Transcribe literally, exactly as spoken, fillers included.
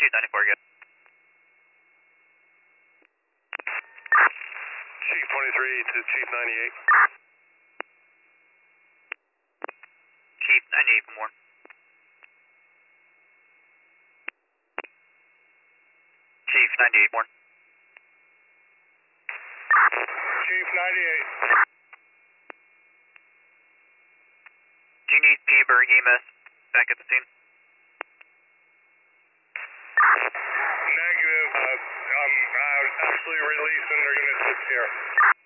Chief ninety-four, good. Chief twenty-three to Chief ninety-eight. Chief ninety-eight from Warren. Chief ninety-eight, Warren. Chief ninety-eight. Do you need P-Berg E M S back at the scene? Negative. Uh, I'm uh, actually releasing. They're going to sit here.